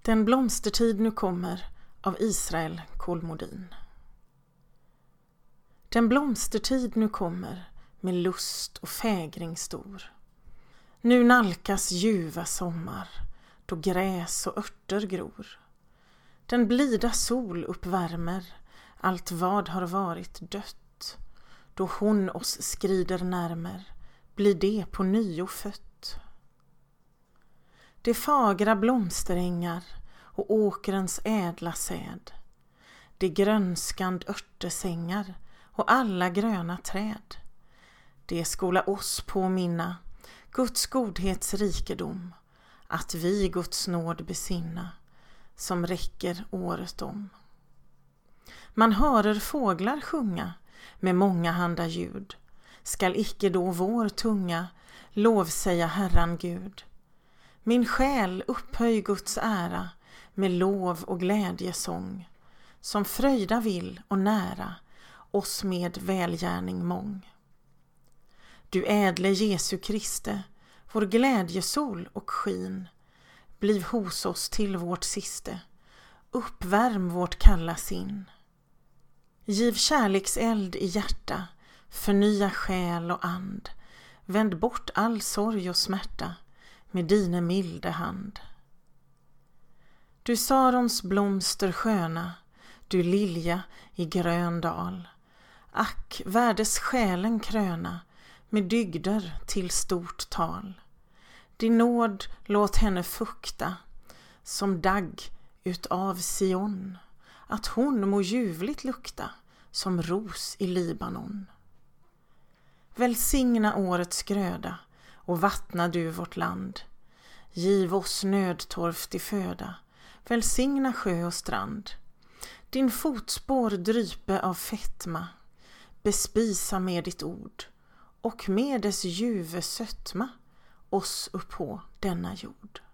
Den blomstertid nu kommer av Israel Kolmodin. Den blomstertid nu kommer med lust och fägring stor. Nu nalkas ljuva sommar då gräs och örter gror. Den blida sol uppvärmer allt vad har varit dött. Då hon oss skrider närmer blir det på nyo fött. Det fagra blomsterängar och åkrens ädla säd, det grönskand örtesängar och alla gröna träd, det skola oss påminna Guds godhets rikedom, att vi Guds nåd besinna som räcker året om. Man hörer fåglar sjunga med många handa ljud, skall icke då vår tunga lovsäga Herran Gud. Min själ upphöj Guds ära med lov och glädjesång, som fröjda vill och nära oss med välgärning mång. Du ädle Jesu Kriste, vår glädjesol och skin, bliv hos oss till vårt siste, uppvärm vårt kalla sin. Giv kärlekseld i hjärta, förnya själ och and, vänd bort all sorg och smärta med dina milde hand. Du Sarons blomster sköna, du lilja i grön dal, ack värdes själen kröna med dygder till stort tal. Din nåd låt henne fukta som dagg utav Sion, att hon må ljuvligt lukta som ros i Libanon. Välsigna årets gröda och vattna du vårt land. Giv oss nödtorftig föda, välsigna sjö och strand. Din fotspår drype av fetma, bespisa med ditt ord, och med dess ljuve sötma oss uppå denna jord.